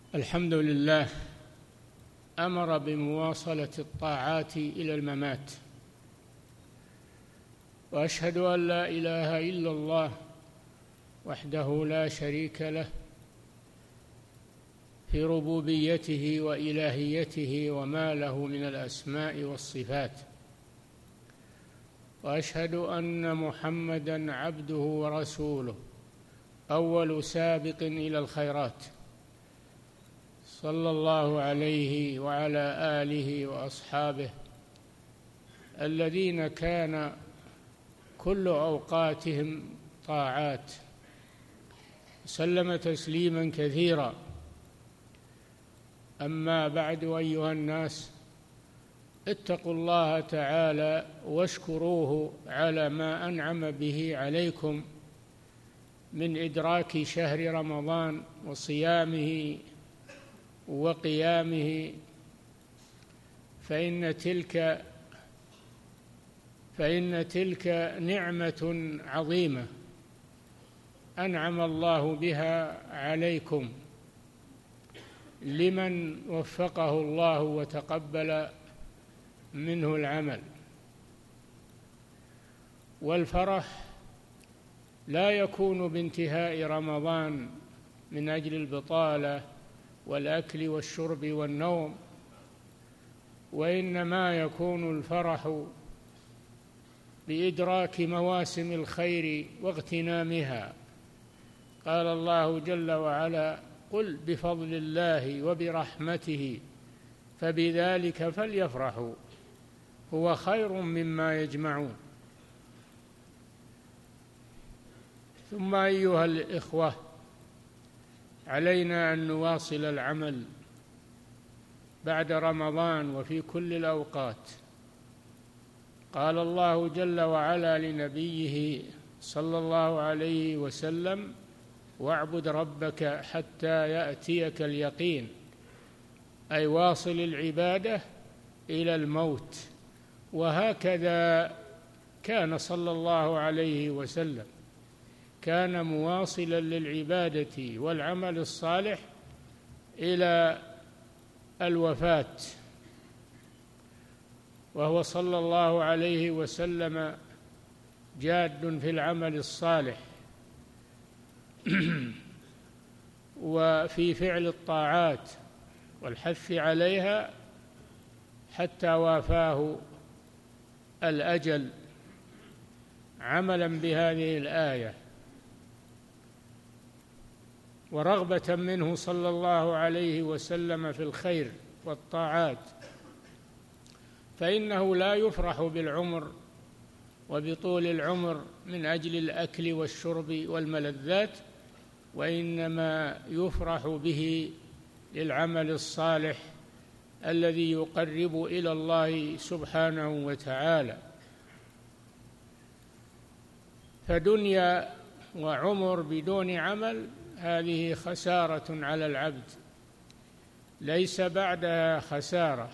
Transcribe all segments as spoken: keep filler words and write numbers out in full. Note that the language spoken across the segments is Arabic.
الحمد لله أمر بمواصلة الطاعات إلى الممات، وأشهد أن لا إله إلا الله وحده لا شريك له في ربوبيته وإلهيته وما له من الأسماء والصفات، وأشهد أن محمدًا عبده ورسوله أول سابق إلى الخيرات، صلى الله عليه وعلى آله وأصحابه الذين كان كل أوقاتهم طاعات، سلم تسليما كثيرا. أما بعد، أيها الناس، اتقوا الله تعالى واشكروه على ما أنعم به عليكم من إدراك شهر رمضان وصيامه وقيامه، فإن تلك فإن تلك نعمة عظيمة أنعم الله بها عليكم لمن وفقه الله وتقبل منه العمل. والفرح لا يكون بانتهاء رمضان من أجل البطالة والأكل والشرب والنوم، وإنما يكون الفرح بإدراك مواسم الخير واغتنامها. قال الله جل وعلا: قل بفضل الله وبرحمته فبذلك فليفرحوا هو خير مما يجمعون. ثم أيها الإخوة، علينا أن نواصل العمل بعد رمضان وفي كل الأوقات. قال الله جل وعلا لنبيه صلى الله عليه وسلم: واعبد ربك حتى يأتيك اليقين، أي واصل العبادة إلى الموت. وهكذا كان صلى الله عليه وسلم، كان مواصلا للعبادة والعمل الصالح إلى الوفاة، وهو صلى الله عليه وسلم جاد في العمل الصالح وفي فعل الطاعات والحث عليها حتى وافاه الأجل عملا بهذه الآية، ورغبة منه صلى الله عليه وسلم في الخير والطاعات، فإنه لا يفرح بالعمر وبطول العمر من أجل الأكل والشرب والملذات، وإنما يفرح به للعمل الصالح الذي يقرب إلى الله سبحانه وتعالى. فدنيا وعمر بدون عمل هذه خسارة على العبد، ليس بعدها خسارة.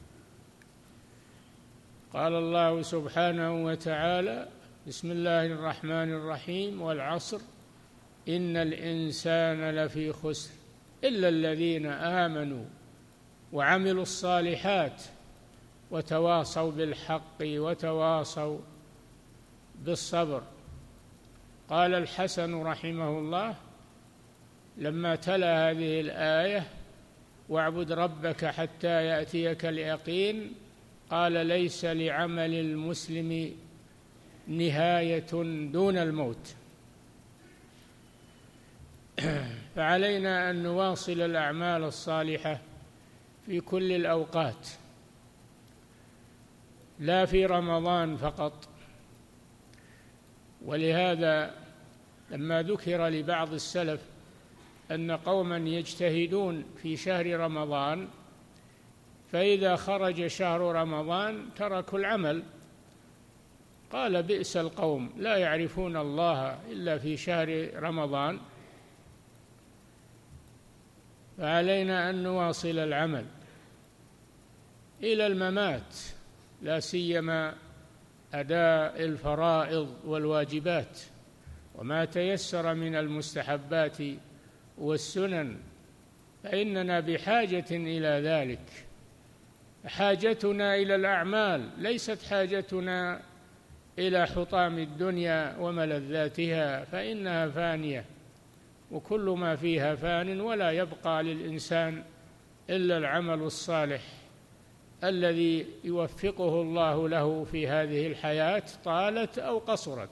قال الله سبحانه وتعالى: بسم الله الرحمن الرحيم: والعصر إن الإنسان لفي خسر إلا الذين آمنوا وعملوا الصالحات وتواصوا بالحق وتواصوا بالصبر. قال الحسن رحمه الله لما تلا هذه الآية: واعبد ربك حتى يأتيك اليقين، قال: ليس لعمل المسلم نهاية دون الموت. فعلينا أن نواصل الأعمال الصالحة في كل الأوقات، لا في رمضان فقط. ولهذا لما ذكر لبعض السلف أن قوما يجتهدون في شهر رمضان، فإذا خرج شهر رمضان تركوا العمل، قال: بئس القوم لا يعرفون الله إلا في شهر رمضان. فعلينا أن نواصل العمل إلى الممات، لا سيما أداء الفرائض والواجبات وما تيسر من المستحبات والسنن فإننا بحاجة إلى ذلك. حاجتنا إلى الأعمال، ليست حاجتنا إلى حطام الدنيا وملذاتها، فإنها فانية، وكل ما فيها فان، ولا يبقى للإنسان إلا العمل الصالح الذي يوفقه الله له في هذه الحياة طالت أو قصرت.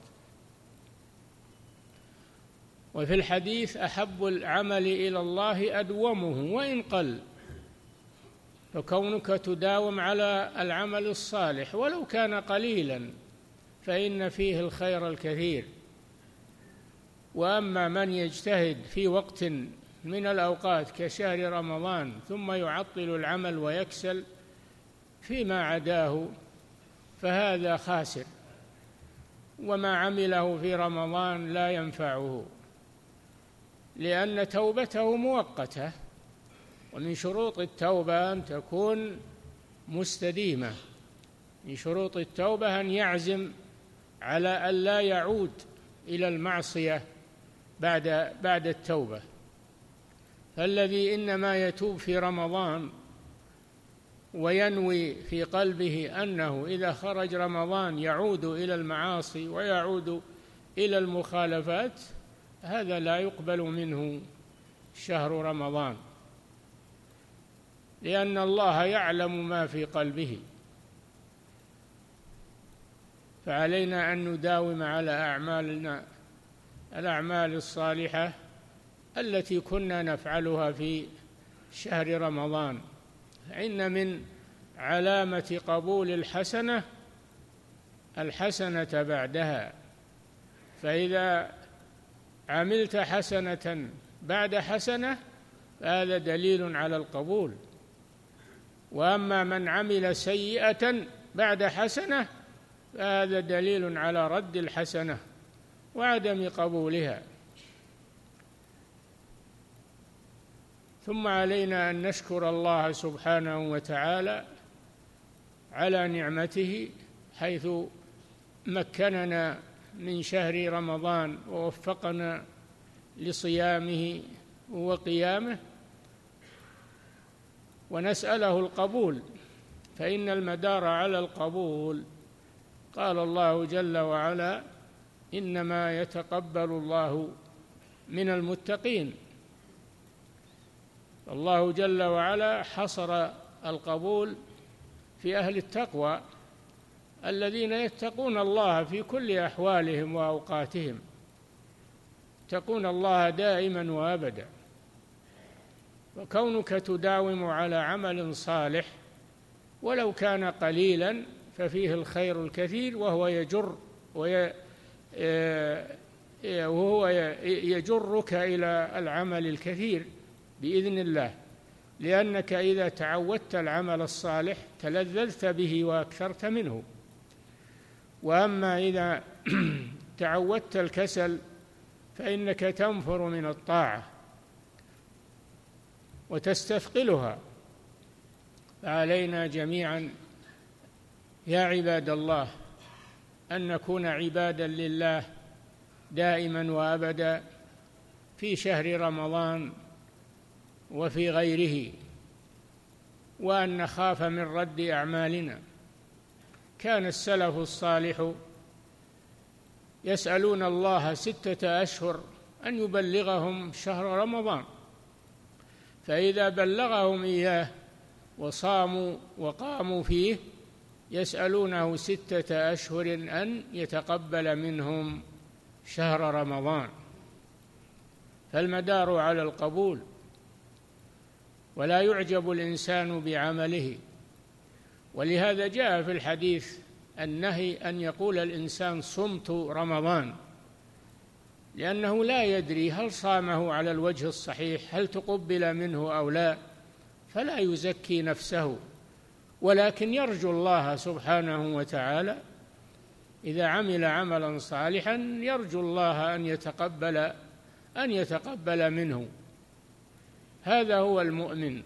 وفي الحديث: أحب العمل إلى الله أدومه وإن قل. فكونك تداوم على العمل الصالح ولو كان قليلا فإن فيه الخير الكثير. وأما من يجتهد في وقت من الأوقات كشهر رمضان ثم يعطل العمل ويكسل فيما عداه فهذا خاسر، وما عمله في رمضان لا ينفعه، لأن توبته مؤقتة، ومن شروط التوبة أن تكون مستديمة. من شروط التوبة أن يعزم على أن لا يعود إلى المعصية بعد بعد التوبة. فالذي إنما يتوب في رمضان وينوي في قلبه أنه إذا خرج رمضان يعود إلى المعاصي ويعود إلى المخالفات، هذا لا يقبل منه شهر رمضان، لأن الله يعلم ما في قلبه. فعلينا أن نداوم على أعمالنا الأعمال الصالحة التي كنا نفعلها في شهر رمضان. إن من علامة قبول الحسنة الحسنة بعدها، فإذا عملت حسنة بعد حسنة فهذا دليل على القبول. وأما من عمل سيئة بعد حسنة فهذا دليل على رد الحسنة وعدم قبولها. ثم علينا أن نشكر الله سبحانه وتعالى على نعمته حيث مكننا من شهر رمضان ووفقنا لصيامه وقيامه، ونسأله القبول، فإن المدار على القبول. قال الله جل وعلا: إنما يتقبل الله من المتقين. الله جل وعلا حصر القبول في أهل التقوى الذين يتقون الله في كل أحوالهم وأوقاتهم، يتقون الله دائما وأبدا. وكونك تداوم على عمل صالح ولو كان قليلا ففيه الخير الكثير، وهو يجر وهو يجرك إلى العمل الكثير بإذن الله، لأنك إذا تعودت العمل الصالح تلذذت به وأكثرت منه. وأما إذا تعودت الكسل فإنك تنفر من الطاعة وتستثقلها. فعلينا جميعا يا عباد الله أن نكون عبادا لله دائما وأبدا في شهر رمضان وفي غيره، وأن نخاف من رد أعمالنا. كان السلف الصالح يسألون الله ستة أشهر أن يبلغهم شهر رمضان، فإذا بلغهم إياه وصاموا وقاموا فيه يسألونه ستة أشهر أن يتقبل منهم شهر رمضان. فالمدار على القبول، ولا يعجب الإنسان بعمله. ولهذا جاء في الحديث النهي أن يقول الإنسان صمت رمضان، لأنه لا يدري هل صامه على الوجه الصحيح، هل تقبل منه أو لا، فلا يزكي نفسه، ولكن يرجو الله سبحانه وتعالى إذا عمل عملا صالحا يرجو الله أن يتقبل أن يتقبل منه. هذا هو المؤمن.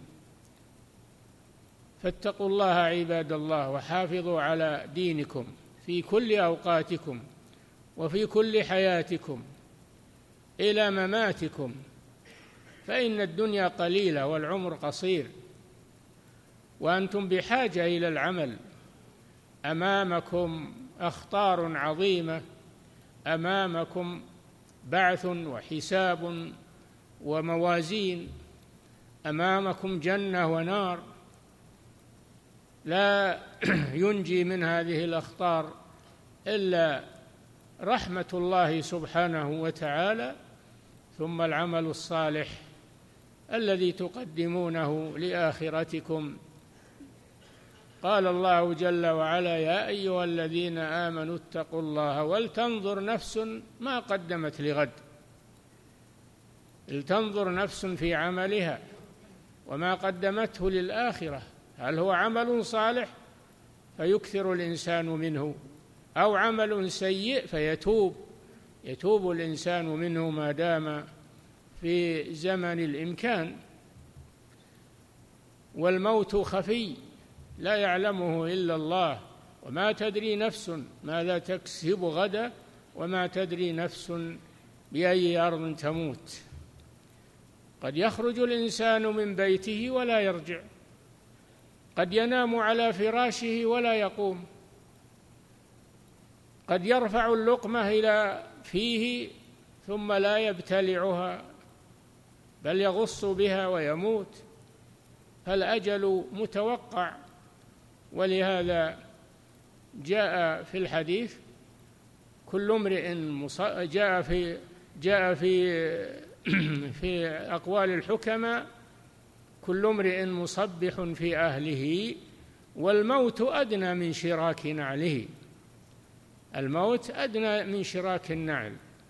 فاتقوا الله عباد الله، وحافظوا على دينكم في كل أوقاتكم وفي كل حياتكم إلى مماتكم، فإن الدنيا قليلة والعمر قصير، وأنتم بحاجة إلى العمل. أمامكم أخطار عظيمة، أمامكم بعث وحساب وموازين، أمامكم جنة ونار، لا ينجي من هذه الأخطار إلا رحمة الله سبحانه وتعالى، ثم العمل الصالح الذي تقدمونه لآخرتكم. قال الله جل وعلا: يا أيها الذين آمنوا اتقوا الله ولتنظر نفس ما قدمت لغد. لتنظر نفس في عملها وما قدمته للآخرة، هل هو عمل صالح فيكثر الإنسان منه، أو عمل سيء فيتوب يتوب الإنسان منه ما دام في زمن الإمكان. والموت خفي لا يعلمه إلا الله، وما تدري نفس ماذا تكسب غدا، وما تدري نفس بأي أرض تموت. قد يخرج الإنسان من بيته ولا يرجع، قد ينام على فراشه ولا يقوم، قد يرفع اللقمة إلى فيه ثم لا يبتلعها بل يغص بها ويموت، فالأجل متوقع. ولهذا جاء في الحديث: كل امرئ جاء في جاء في في أقوال الحكماء: كل امرئ مصبح في أهله، والموت أدنى من شراك نعله. الموت أدنى من شراك النعل.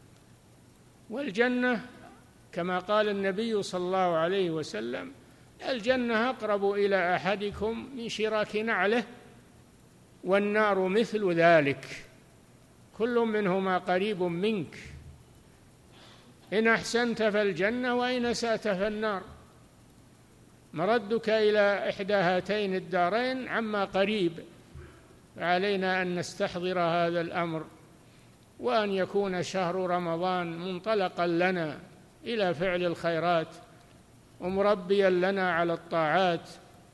والجنة كما قال النبي صلى الله عليه وسلم: الجنة أقرب إلى أحدكم من شراك نعله، والنار مثل ذلك، كل منهما قريب منك، إن أحسنت فالجنة وإن أسأت فالنار. مردك إلى إحدى هاتين الدارين عما قريب، فعلينا أن نستحضر هذا الأمر، وأن يكون شهر رمضان منطلقا لنا إلى فعل الخيرات ومربيا لنا على الطاعات.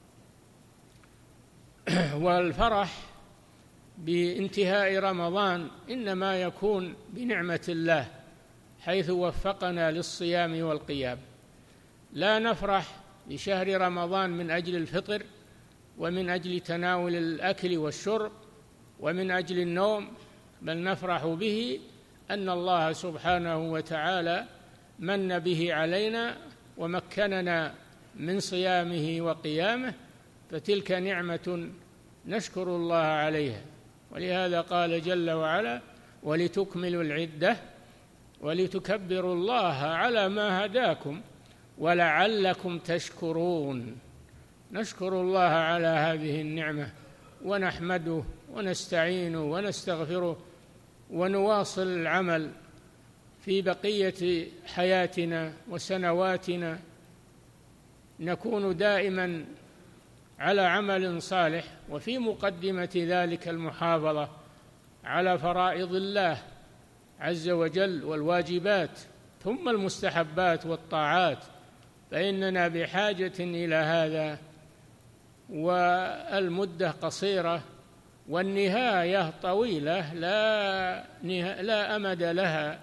والفرح بانتهاء رمضان إنما يكون بنعمة الله، حيث وفقنا للصيام والقيام. لا نفرح بشهر رمضان من أجل الفطر ومن أجل تناول الأكل والشرب ومن أجل النوم، بل نفرح به أن الله سبحانه وتعالى من به علينا ومكننا من صيامه وقيامه، فتلك نعمة نشكر الله عليها. ولهذا قال جل وعلا: ولتكملوا العدة ولتكبروا الله على ما هداكم ولعلكم تشكرون. نشكر الله على هذه النعمة ونحمده ونستعينه ونستغفره، ونواصل العمل في بقية حياتنا وسنواتنا، نكون دائما على عمل صالح، وفي مقدمة ذلك المحافظة على فرائض الله عز وجل والواجبات، ثم المستحبات والطاعات، فإننا بحاجة إلى هذا. والمدة قصيرة والنهاية طويلة لا, نه... لا أمد لها،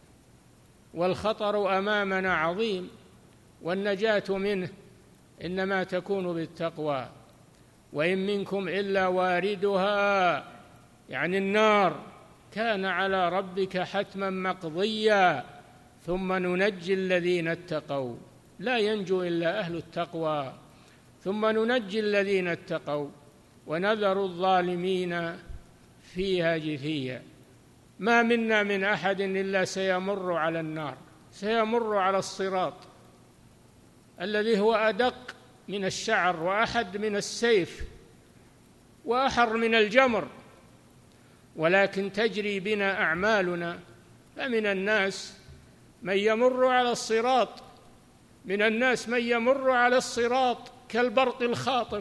والخطر أمامنا عظيم، والنجاة منه إنما تكون بالتقوى. وإن منكم إلا واردها، يعني النار، كان على ربك حتما مقضيا، ثم ننجي الذين اتقوا، لا ينجو إلا أهل التقوى، ثم ننجي الذين اتقوا ونذر الظالمين فيها جثيا. ما منا من أحد إلا سيمر على النار، سيمر على الصراط الذي هو أدق من الشعر وأحد من السيف وأحر من الجمر، ولكن تجري بنا أعمالنا. فمن الناس من يمر على الصراط من الناس من يمر على الصراط كالبرق الخاطف،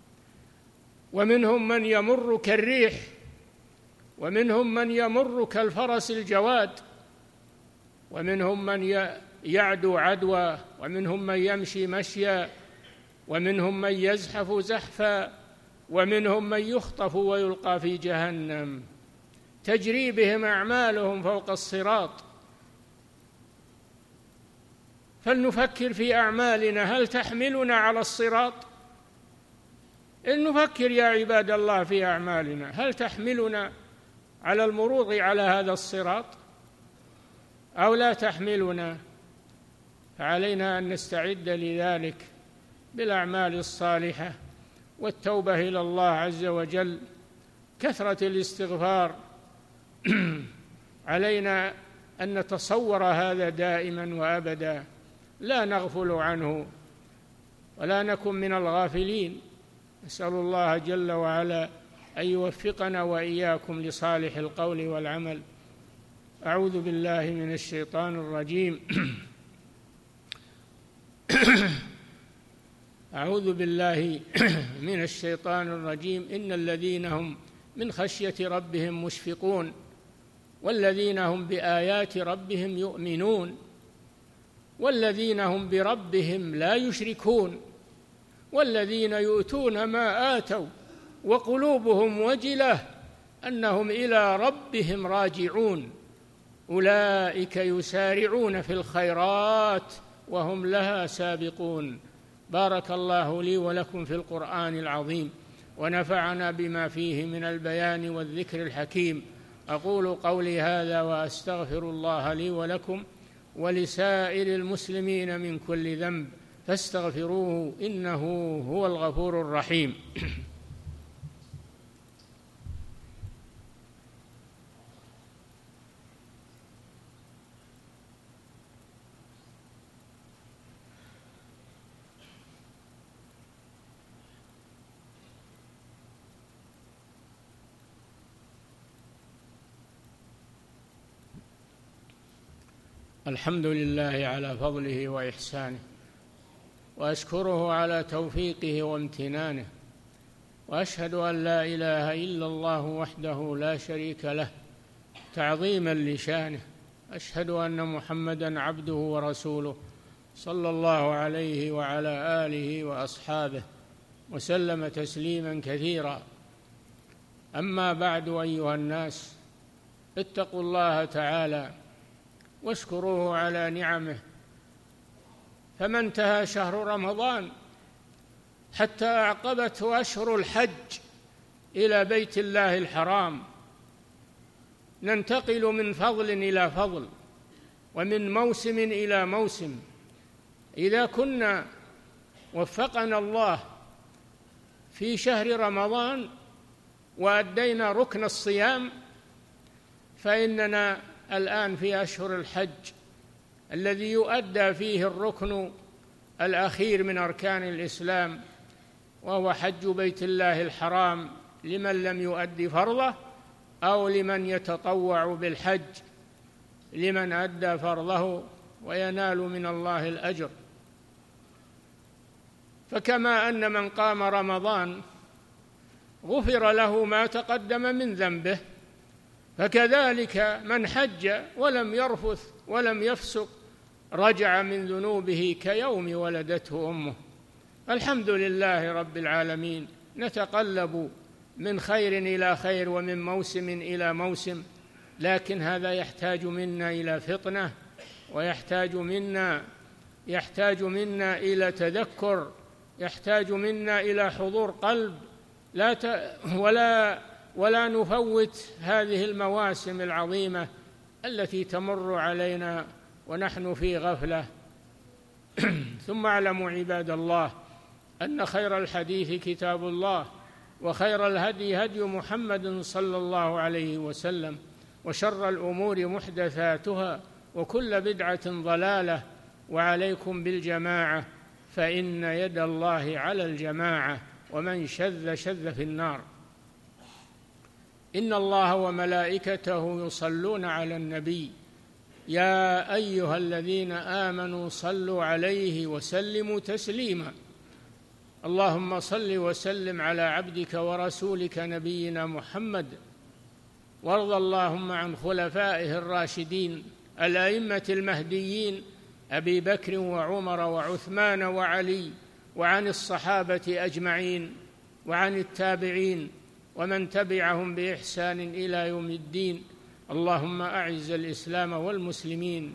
ومنهم من يمر كالريح، ومنهم من يمر كالفرس الجواد، ومنهم من يعدو عدوى، ومنهم من يمشي مشيا، ومنهم من يزحف زحفا، ومنهم من يخطف ويلقى في جهنم تجري بهم أعمالهم فوق الصراط. فلنفكر في أعمالنا، هل تحملنا على الصراط؟ إن نفكر يا عباد الله في أعمالنا، هل تحملنا على المروض على هذا الصراط أو لا تحملنا؟ فعلينا أن نستعد لذلك بالأعمال الصالحة والتوبة إلى الله عز وجل، كثرة الاستغفار. علينا أن نتصور هذا دائما وأبدا، لا نغفل عنه ولا نكن من الغافلين. نسأل الله جل وعلا أن يوفقنا وإياكم لصالح القول والعمل. أعوذ بالله من الشيطان الرجيم. أعوذ بالله من الشيطان الرجيم. إن الذين هم من خشية ربهم مشفقون والذين هم بآيات ربهم يؤمنون والذين هم بربهم لا يشركون والذين يؤتون ما آتوا وقلوبهم وجلة أنهم إلى ربهم راجعون أولئك يسارعون في الخيرات وهم لها سابقون. بارك الله لي ولكم في القرآن العظيم ونفعنا بما فيه من البيان والذكر الحكيم. أقول قولي هذا وأستغفر الله لي ولكم ولسائر المسلمين من كل ذنب فاستغفروه إنه هو الغفور الرحيم. الحمد لله على فضله وإحسانه، وأشكره على توفيقه وامتنانه، وأشهد أن لا إله إلا الله وحده لا شريك له تعظيما لشانه. أشهد أن محمدًا عبده ورسوله صلى الله عليه وعلى آله وأصحابه وسلم تسليما كثيرا. أما بعد، أيها الناس، اتقوا الله تعالى واشكروه على نعمه. فما انتهى شهر رمضان حتى أعقبته أشهر الحج إلى بيت الله الحرام، ننتقل من فضل إلى فضل ومن موسم إلى موسم. إذا كنا وفقنا الله في شهر رمضان وأدينا ركن الصيام، فإننا الآن في أشهر الحج الذي يؤدى فيه الركن الأخير من أركان الإسلام، وهو حج بيت الله الحرام لمن لم يؤدي فرضه أو لمن يتطوع بالحج لمن أدى فرضه وينال من الله الأجر. فكما أن من قام رمضان غفر له ما تقدم من ذنبه، فكذلك من حج ولم يرفث ولم يفسق رجع من ذنوبه كيوم ولدته أمه. الحمد لله رب العالمين. نتقلب من خير إلى خير ومن موسم إلى موسم، لكن هذا يحتاج منا إلى فطنة، ويحتاج منا يحتاج منا إلى تذكر، يحتاج منا إلى حضور قلب، لا ت... ولا ولا نفوت هذه المواسم العظيمة التي تمر علينا ونحن في غفلة. ثم اعلموا عباد الله أن خير الحديث كتاب الله، وخير الهدي هدي محمد صلى الله عليه وسلم، وشر الأمور محدثاتها، وكل بدعة ضلالة، وعليكم بالجماعة فإن يد الله على الجماعة، ومن شذ شذ في النار. إن الله وملائكته يصلون على النبي يا أيها الذين آمنوا صلوا عليه وسلموا تسليما. اللهم صل وسلم على عبدك ورسولك نبينا محمد، وارض اللهم عن خلفائه الراشدين الأئمة المهديين أبي بكر وعمر وعثمان وعلي، وعن الصحابة أجمعين، وعن التابعين ومن تبعهم بإحسان إلى يوم الدين. اللهم أعز الإسلام والمسلمين،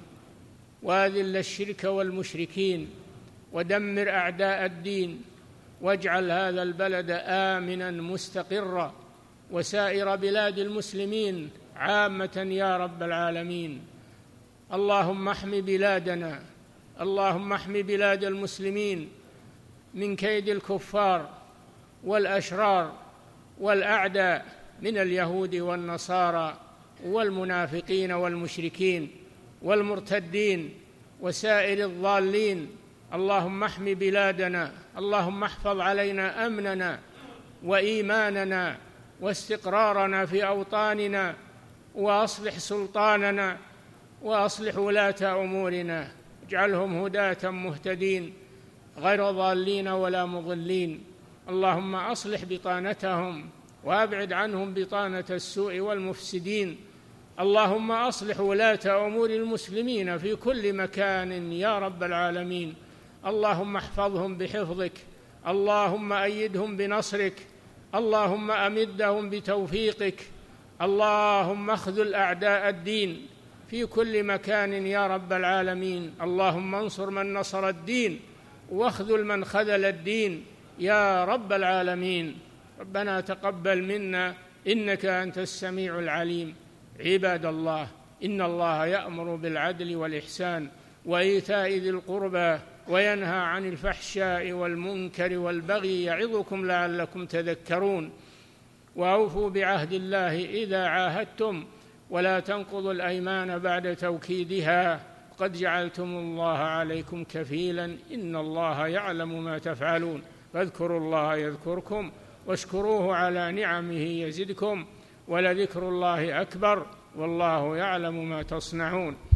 وأذل الشرك والمشركين، ودمر أعداء الدين، واجعل هذا البلد آمنا مستقرا، وسائر بلاد المسلمين عامة يا رب العالمين. اللهم احم بلادنا، اللهم احم بلاد المسلمين من كيد الكفار والأشرار والأعداء من اليهود والنصارى والمنافقين والمشركين والمرتدين وسائر الضالين. اللهم احم بلادنا، اللهم احفظ علينا أمننا وإيماننا واستقرارنا في أوطاننا، وأصلح سلطاننا وأصلح ولاة أمورنا، اجعلهم هداة مهتدين غير ضالين ولا مضلين. اللهم أصلح بطانتهم وأبعد عنهم بطانة السوء والمفسدين. اللهم أصلح ولاة أمور المسلمين في كل مكان يا رب العالمين. اللهم احفظهم بحفظك، اللهم أيدهم بنصرك، اللهم أمدهم بتوفيقك. اللهم اخذل أعداء الدين في كل مكان يا رب العالمين. اللهم انصر من نصر الدين، واخذل من خذل الدين يا رب العالمين. ربنا تقبل منا إنك أنت السميع العليم. عباد الله، إن الله يأمر بالعدل والإحسان وإيتاء ذي القربى وينهى عن الفحشاء والمنكر والبغي يعظكم لعلكم تذكرون. وأوفوا بعهد الله إذا عاهدتم، ولا تنقضوا الأيمان بعد توكيدها، قد جعلتم الله عليكم كفيلا، إن الله يعلم ما تفعلون. فاذكروا الله يذكركم، واشكروه على نعمه يزدكم، ولذكر الله أكبر، والله يعلم ما تصنعون.